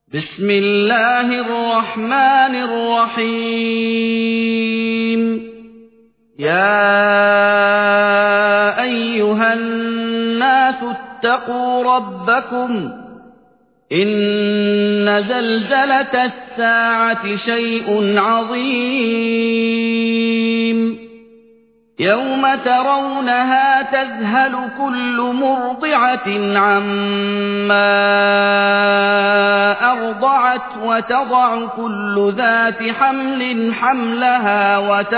بسم الله الرحمن الرحيم يا أيها الناس اتقوا ربكم إن زلزلة الساعة شيء عظيم يوم ترونها تذهل كل مرضعة عما أرضعت وتضع كل ذات حمل حملها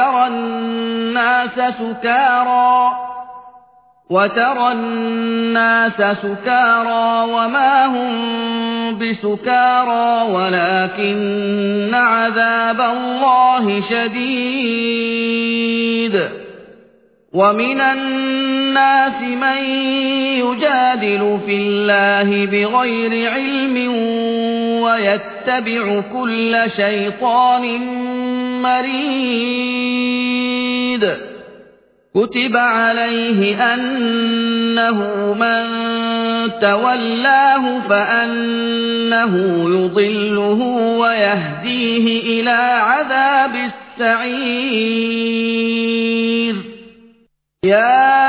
وترى الناس سكارى وما هم بسكارى ولكن عذاب الله شديد ومن الناس من يجادل في الله بغير علم ويتبع كل شيطان مريد كتب عليه أنه من تولاه فأنه يضله ويهديه إلى عذاب السعير يا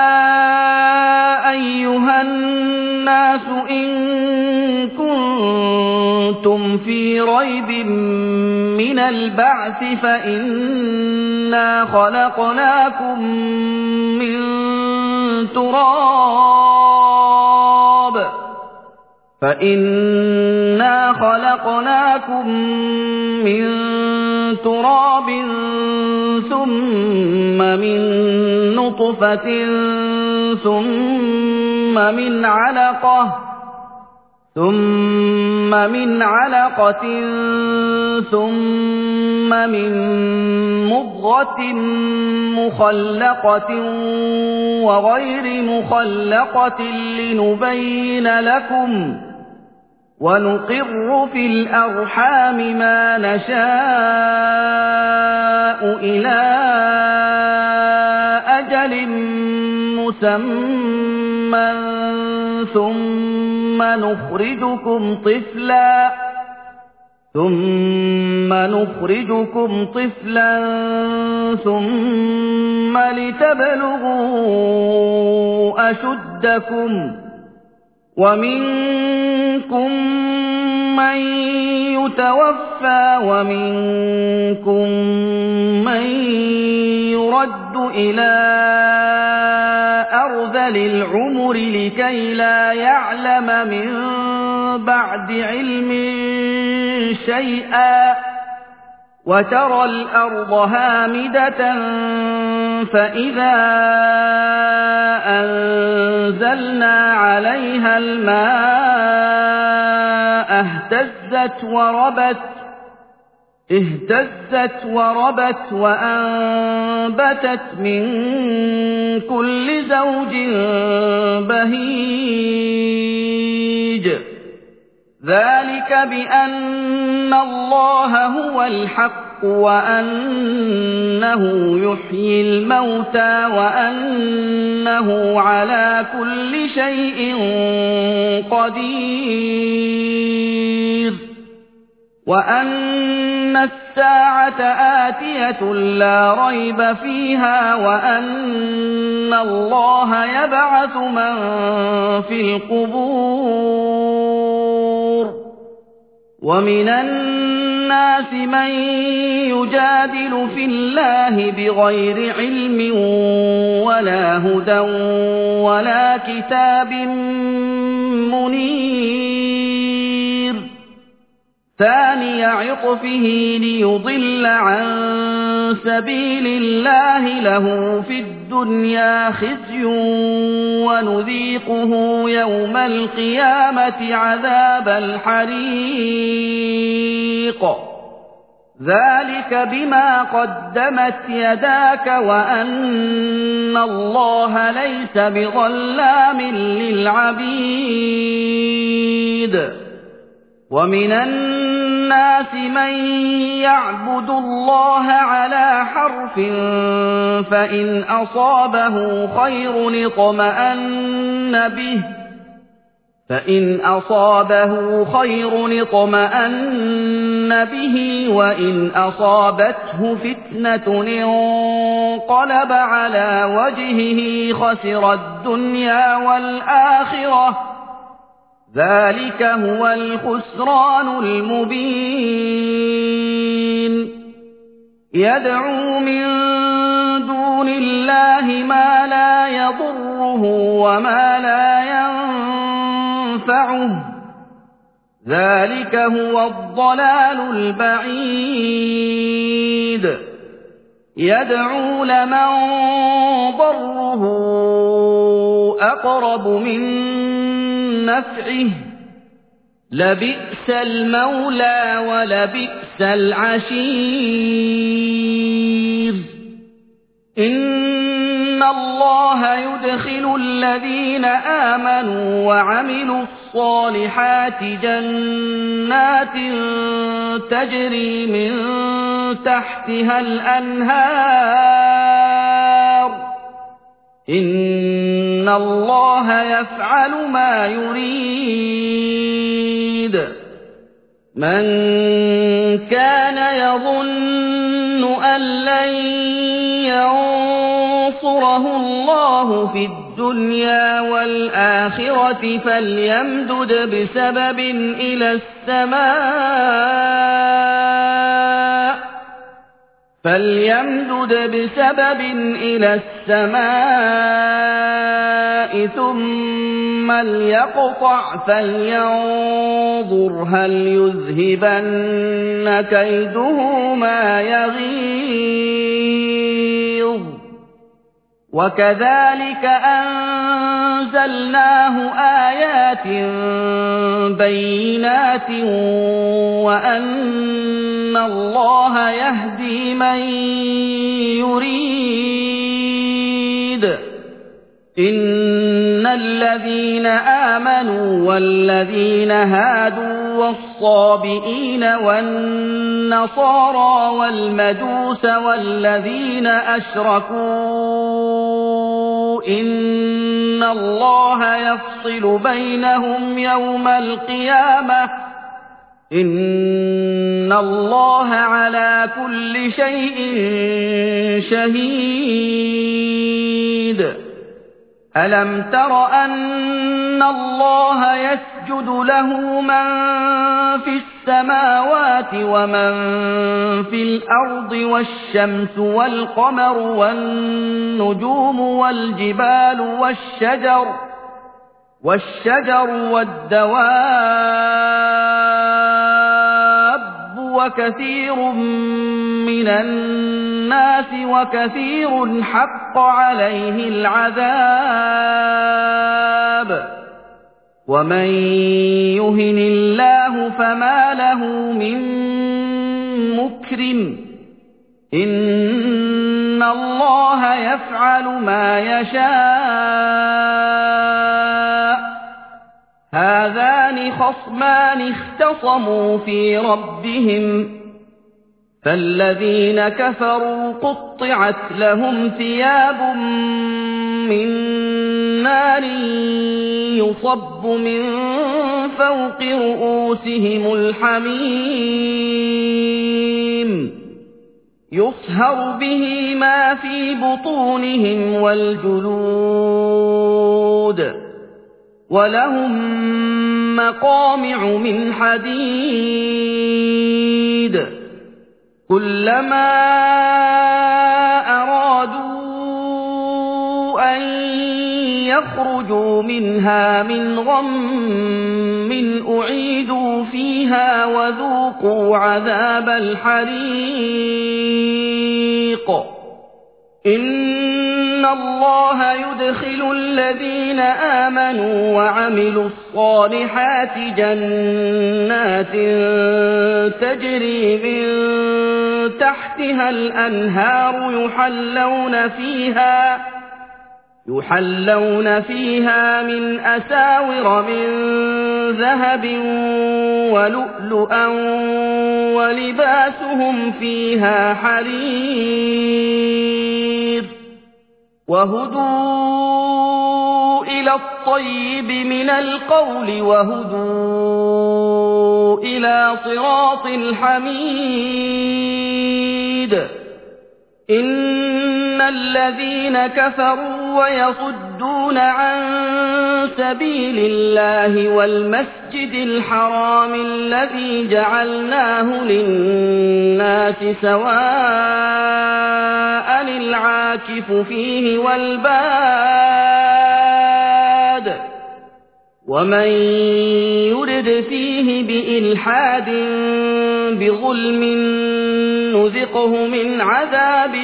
أيها الناس إن كنتم في ريب من البعث فإنا خلقناكم من تراب ثم من نطفة ثم من علقة ثم من مضغة مخلقة وغير مخلقة لنبين لكم ونقر في الأرحام ما نشاء إلى أجل مسمى ثم نخرجكم طفلا ثم لتبلغوا أشدكم ومنكم من يتوفى ومنكم من يرد إلى أرذل العمر لكي لا يعلم من بعد علم شيئا وترى الأرض هامدة فإذا أنزلنا عليها الماء اهتزت وربت وأنبتت من كل زوج بهيج ذلك بأن الله هو الحق وأنه يحيي الموتى وأنه على كل شيء قدير وأن الساعة آتية لا ريب فيها وأن الله يبعث من في القبور ومن الناس من يجادل في الله بغير علم ولا هدى ولا كتاب منير ثاني عطفه ليضل عن سبيل الله له في الدنيا خزي ونذيقه يوم القيامة عذاب الحريق ذلك بما قدمت يداك وأن الله ليس بظلام للعبيد ومن الناس من يعبد الله على حرف فإن أصابه خير اطمأن به فإن أصابه خير اطمأن به وإن أصابته فتنة انقلب على وجهه خسر الدنيا والآخرة ذلك هو الخسران المبين يدعو من دون الله ما لا يضره وما لا ينفعه ذلك هو الضلال البعيد يدعو لمن ضره أقرب من نفعه لبئس المولى ولبئس العشير إن الله يدخل الذين آمنوا وعملوا الصالحات جنات تجري من تحتها الأنهار إن الله يفعل ما يريد من كان يظن أن لن ينصره الله في الدنيا والآخرة فليمدد بسبب إلى السماء ثم ليقطع فلينظر هل يذهبن كيده ما يغيظ وكذلك أنزلناه آيات بينات وأن الله يهدي من يريد إن الذين آمنوا والذين هادوا والصابئين والنصارى والمجوس والذين أشركوا إن الله يفصل بينهم يوم القيامة إن الله على كل شيء شهيد ألم تر أن الله يسجد له من في السماوات ومن في الأرض والشمس والقمر والنجوم والجبال والشجر والدواب وكثير من الناس وكثير حق عليه العذاب ومن يهن الله فما له من مكرم إن الله يفعل ما يشاء هذان خصمان اختصموا في ربهم فالذين كفروا قطعت لهم ثياب من نار يصب من فوق رؤوسهم الحميم يصهر به ما في بطونهم والجلود ولهم مقامع من حديد كلما أرادوا أن يخرجوا منها من غم أعيدوا فيها وذوقوا عذاب الحريق إن الله يدخل الذين آمنوا وعملوا الصالحات جنات تجري من تحتها الأنهار يحلون فيها من أساور من ذهب ولؤلؤا ولباسهم فيها حرير وهدوا إلى الطيب من القول وهدوا إلى صراط الحميد إن الذين كفروا ويصدون عن سبيل الله والمسجد الحرام الذي جعلناه للناس سواء العاكف فيه والباد ومن يرد فيه بإلحاد بظلم نذقه من عذاب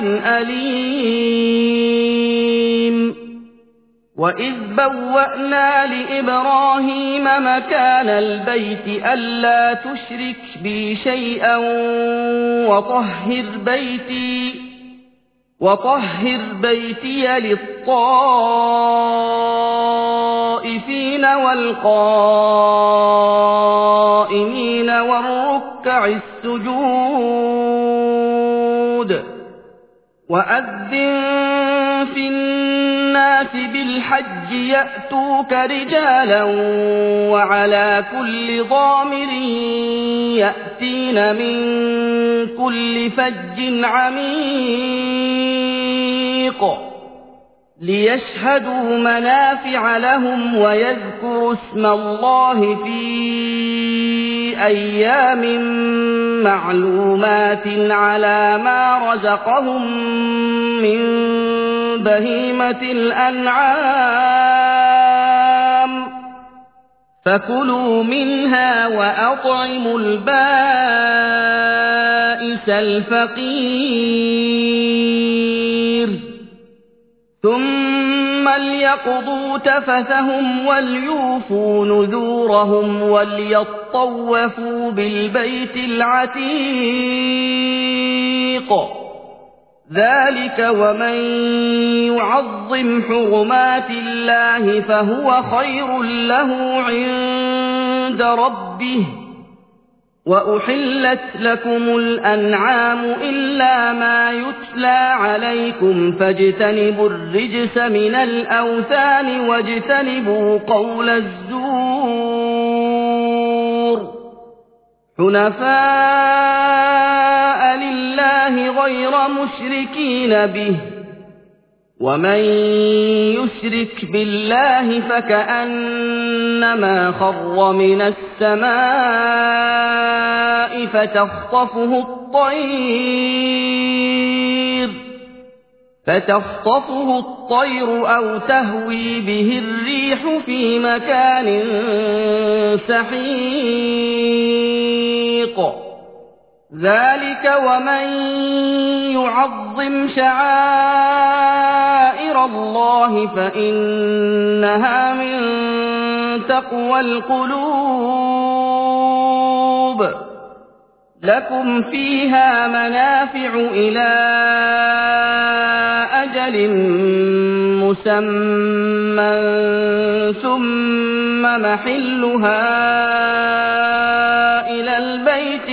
أليم وإذ بوأنا لإبراهيم مكان البيت ألا تشرك بي شيئا وطهر بيتي للطائفين والقائمين والركع السجود وأذن في الناس بالحج يأتوك رجالا وعلى كل ضامر يأتين من كل فج عميق ليشهدوا منافع لهم ويذكروا اسم الله في أيام معلومات على ما رزقهم من بهيمة الأنعام فكلوا منها وأطعموا البائس الفقير ثم ليقضوا تفثهم وليوفوا نذورهم وليطوفوا بالبيت العتيق ذلك ومن يعظم حرمات الله فهو خير له عند ربه وأحلت لكم الأنعام إلا ما يتلى عليكم فاجتنبوا الرجس من الأوثان واجتنبوا قول الزور حنفاء لله غير مشركين به ومن يشرك بالله فكأنما خر من السماء فتخطفه الطير أو تهوي به الريح في مكان سحيق ذلك ومن يعظم شعائر الله فإنها من تقوى القلوب لكم فيها منافع إلى أجل مسمى ثم محلها إلى البيت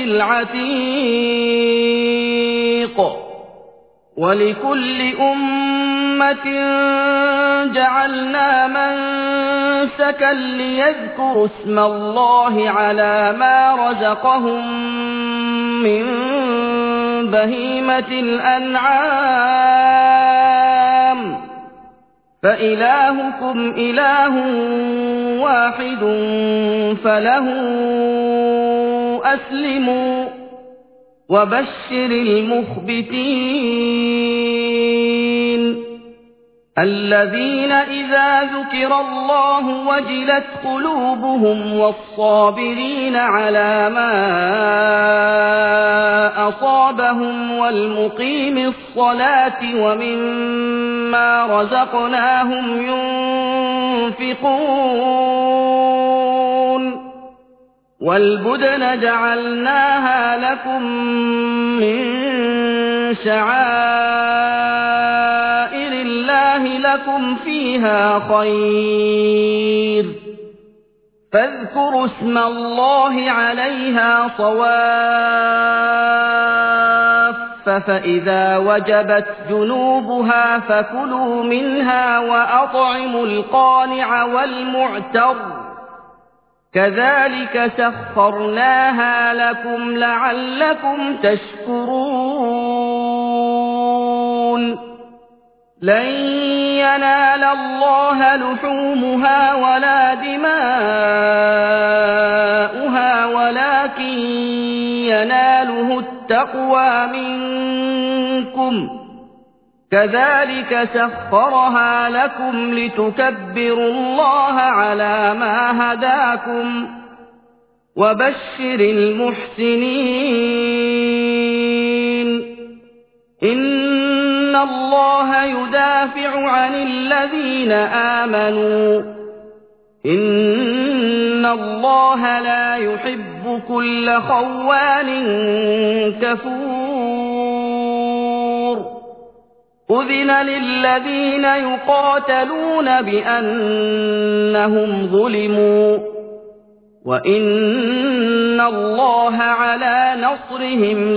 العتيق ولكل أمة جعلنا منسكا ليذكروا اسم الله على ما رزقهم من بهيمة الأنعام فإلهكم إله واحد فله أسلموا وبشر المخبتين الذين إذا ذكر الله وجلت قلوبهم والصابرين على ما أصابهم والمقيم الصلاة ومما رزقناهم ينفقون والبدن جعلناها لكم من شعائر الله لكم فيها خير فاذكروا اسم الله عليها صواف فإذا وجبت جنوبها فكلوا منها وأطعموا القانع والمعتر كذلك سخرناها لكم لعلكم تشكرون لن ينال الله لحومها ولا دماؤها ولكن يناله التقوى منكم كذلك سخرها لكم لتكبروا الله على ما هداكم وبشر المحسنين إن الله يدافع عن الذين آمنوا إن الله لا يحب كل خوان كفور أذن للذين يقاتلون بأنهم ظلموا وإن الله على نصرهم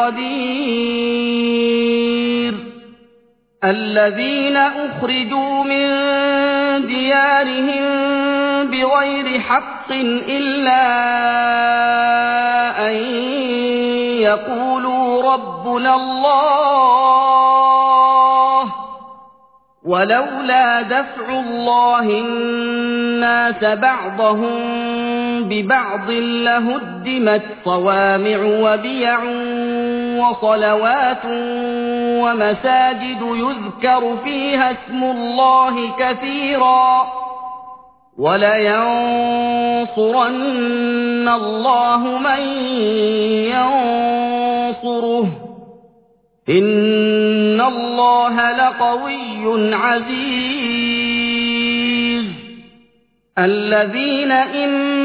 لقدير الذين أخرجوا من ديارهم بغير حق إلا أن يقولوا ربنا الله ولولا دفع الله الناس بعضهم ببعض لهدمت صوامع وبيع وصلوات ومساجد يذكر فيها اسم الله كثيرا ولينصرن الله من ينصره إن الله لقوي عزيز الذين إن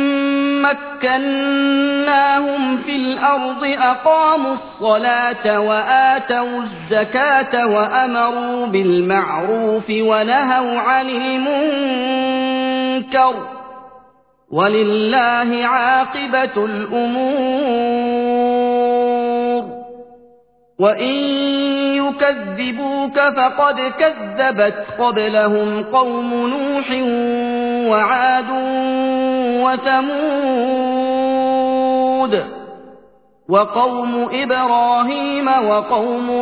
مكناهم في الأرض أقاموا الصلاة وآتوا الزكاة وأمروا بالمعروف ونهوا عن المنكر ولله عاقبة الأمور وإن يكذبوك فقد كذبت قبلهم قوم نوح وعاد وثمود وقوم إبراهيم وقوم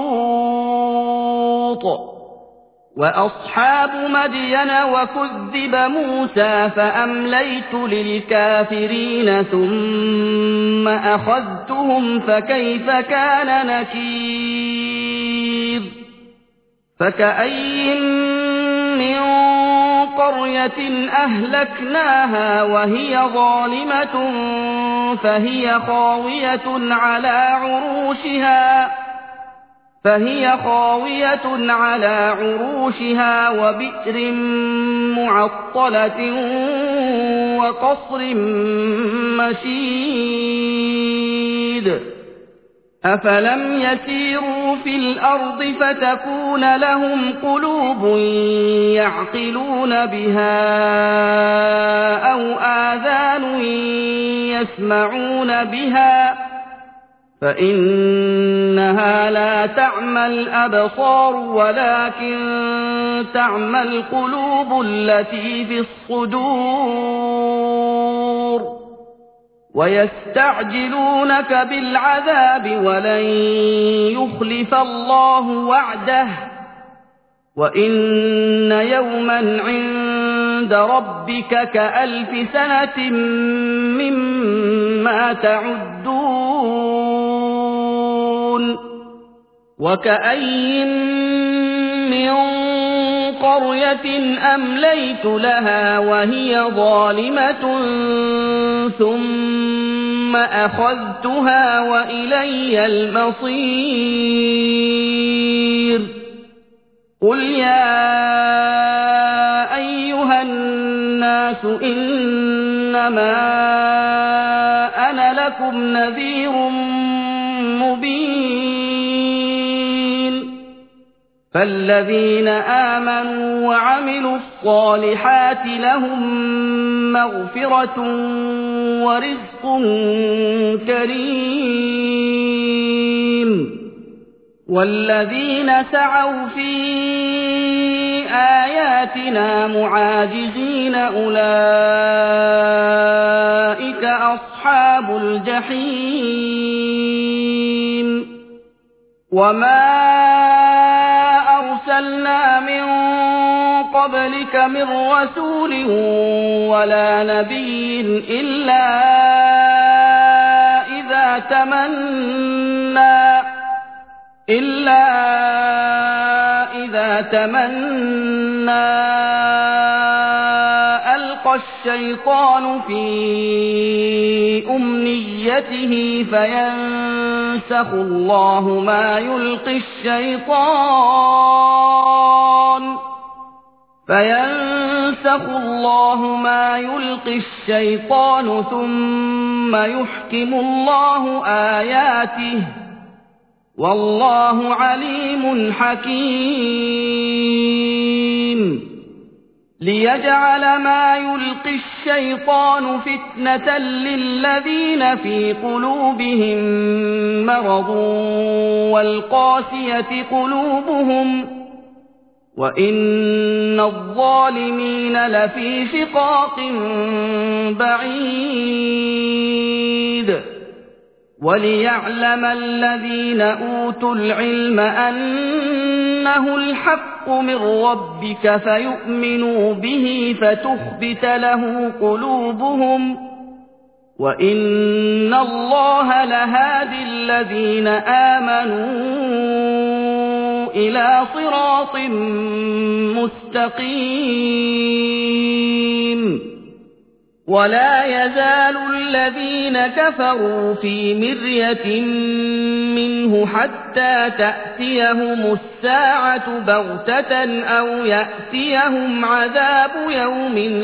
لوط وأصحاب مدين وكذب موسى فأمليت للكافرين ثم أخذتهم فكيف كان نكير فكأي من قرية أهلكناها وهي ظالمة فهي خاوية على عروشها وبئر معطلة وقصر مشيد أفلم يسيروا في الأرض فتكون لهم قلوب يعقلون بها أو آذان يسمعون بها فإنها لا تعمى الأبصار ولكن تعمى القلوب التي في الصدور ويستعجلونك بالعذاب ولن يخلف الله وعده وإن يوما عند ربك كألف سنة مما تعدون وكأي من قرية أمليت لها وهي ظالمة ثم أخذتها وإلي المصير قل يا أيها الناس إنما أنا لكم نذير مبين فالذين آمنوا وعملوا الصالحات لهم مغفرة ورزق كريم والذين سعوا في آياتنا معاجزين أولئك أصحاب الجحيم وما أرسلنا من قبلك من رسول ولا نبي إلا إذا تمنى ألقى الشيطان في أمنيته فينسخ الله ما يلقي الشيطان ثم يحكم الله آياته والله عليم حكيم ليجعل ما يلقي الشيطان فتنة للذين في قلوبهم مرض والقاسية قلوبهم وإن الظالمين لفي شقاق بعيد وليعلم الذين أوتوا العلم أنه الحق من ربك فيؤمنوا به فتخبت له قلوبهم وإن الله لهادي الذين آمنوا إلى صراط مستقيم ولا يزال الذين كفروا في مرية منه حتى تأتيهم الساعة بغتة أو يأتيهم عذاب يوم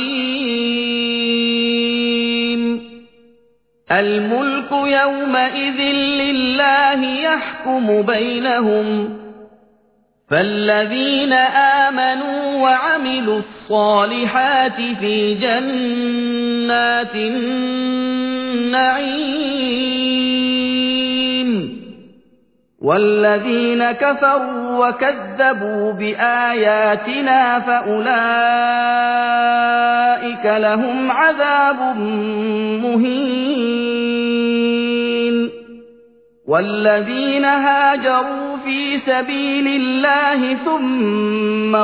عقيم الملك يومئذ لله يحكم بينهم فالذين آمنوا وعملوا الصالحات في جنات النعيم والذين كفروا وكذبوا بآياتنا فأولئك لهم عذاب مهين والذين هاجروا في سبيل الله ثم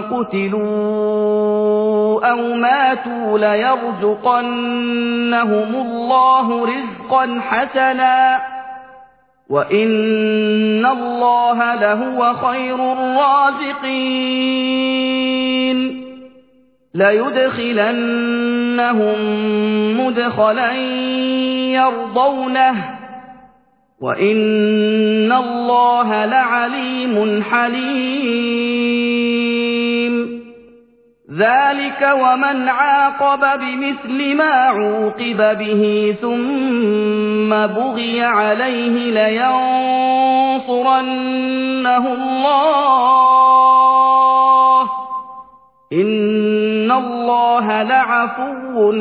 قتلوا أو ماتوا ليرزقنهم الله رزقا حسنا وإن الله لهو خير الرازقين ليدخلنهم مدخلا يرضونه وإن الله لعليم حليم ذلك ومن عاقب بمثل ما عوقب به ثم بغي عليه لينصرنه الله إن الله لعفو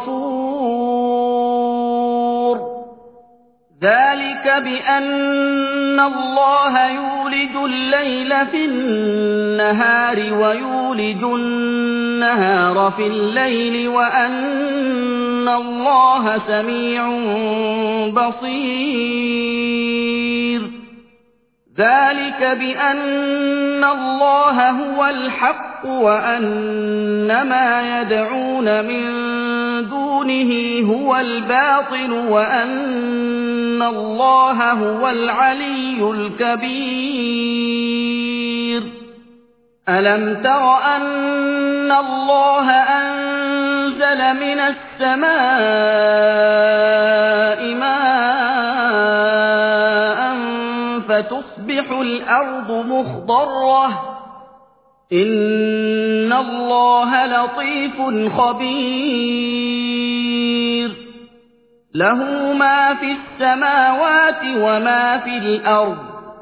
غفور ذلك بأن الله يولج الليل في النهار ويولج النهار في الليل وأن الله سميع بصير ذلك بأن الله هو الحق وأن ما يدعون من دونه هو الباطل وأن الله هو العلي الكبير ألم تر أن الله أنزل من السماء ماء فتصبح الأرض مخضرة إن الله لطيف خبير له ما في السماوات وما في الأرض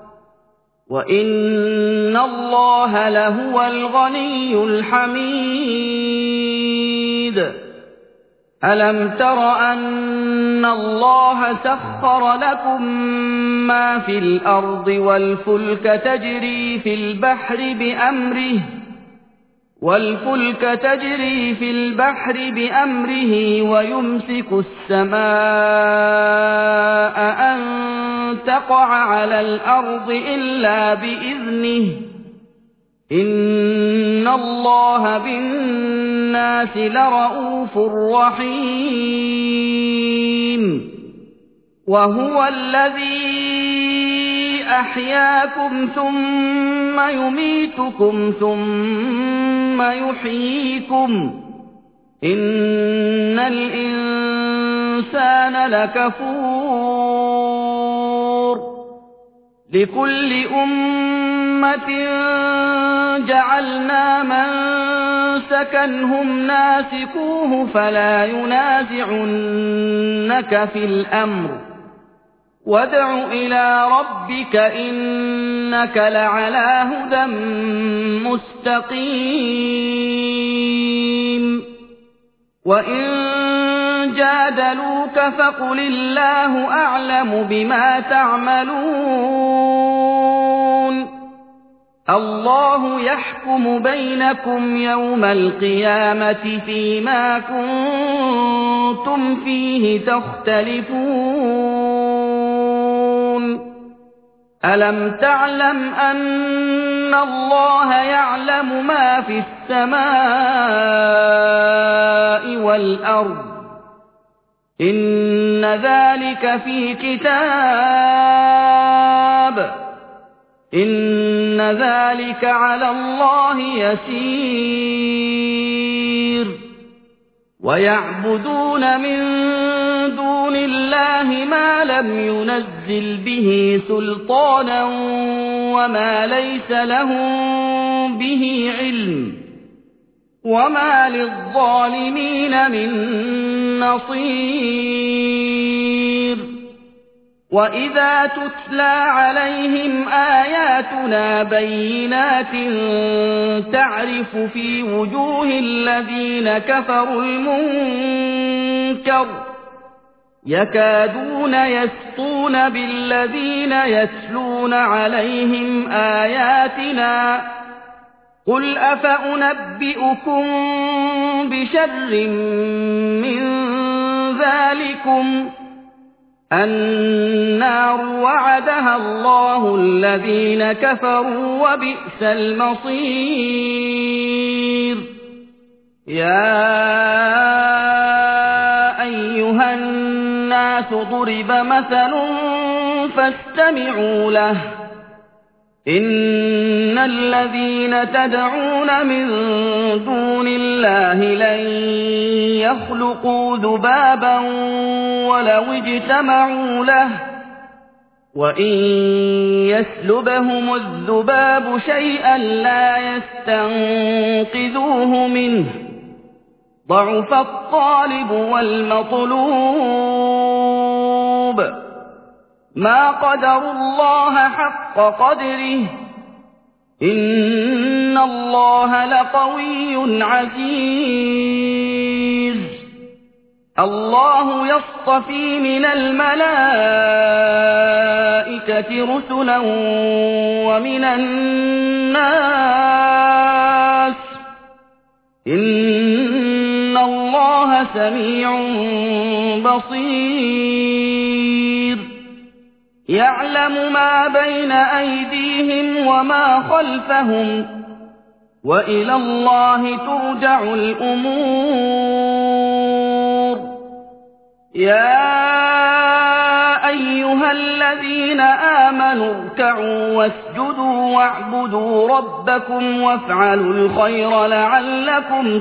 وإن الله لهو الغني الحميد ألم تر أن الله سخر لكم ما في الأرض والفلك تجري في البحر بأمره ويمسك السماء أن تقع على الأرض إلا بإذنه إن الله بالناس لرءوف رحيم وهو الذي أحياكم ثم يميتكم ثم يحييكم إن الإنسان لكفور لكل أمة جعلنا منسكا هم ناسكوه فلا ينازعنك في الأمر وادع إلى ربك إنك لعلى هدى مستقيم وإن جادلوك فقل الله أعلم بما تعملون الله يحكم بينكم يوم القيامة فيما كنتم فيه تختلفون ألم تعلم أن الله يعلم ما في السماء والأرض إن ذلك في كتاب إن ذلك على الله يسير ويعبدون من دون الله ما لم ينزل به سلطانا وما ليس لهم به علم وما للظالمين من نصير وإذا تتلى عليهم آياتنا بينات تعرف في وجوه الذين كفروا المنكر يكادون يسطون بالذين يتلون عليهم آياتنا قل أفأنبئكم بشر من ذلكم النار وعدها الله الذين كفروا وبئس المصير يا أيها الناس ضرب مثل فاستمعوا له إن الذين تدعون من دون الله لن يخلقوا ذبابا ولو اجتمعوا له وإن يسلبهم الذباب شيئا لا يستنقذوه منه ضعف الطالب والمطلوب ما قدروا الله حق قدره إن الله لقوي عزيز الله يصطفي من الملائكة رسلا ومن الناس إن الله سميع بصير يعلم ما بين أيديهم وما خلفهم وإلى الله ترجع الأمور يا أيها الذين آمنوا اركعوا واسجدوا واعبدوا ربكم وافعلوا الخير لعلكم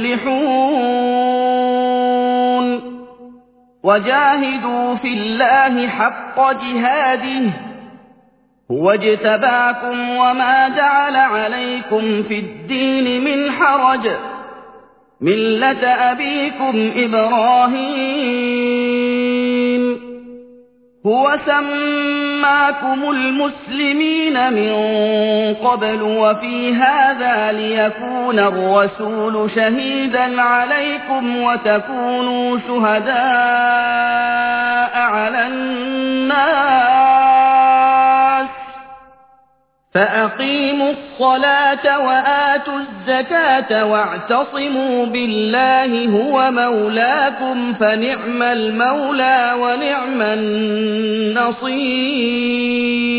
تفلحون وجاهدوا في الله حق جهاده هو اجتباكم وما جعل عليكم في الدين من حرج ملة أبيكم إبراهيم هو سماكم المسلمين من قبل وفي هذا ليكون الرسول شهيدا عليكم وتكونوا شهداء على الناس فأقيموا الصلاة وآتوا الزكاة واعتصموا بالله هو مولاكم فنعم المولى ونعم النصير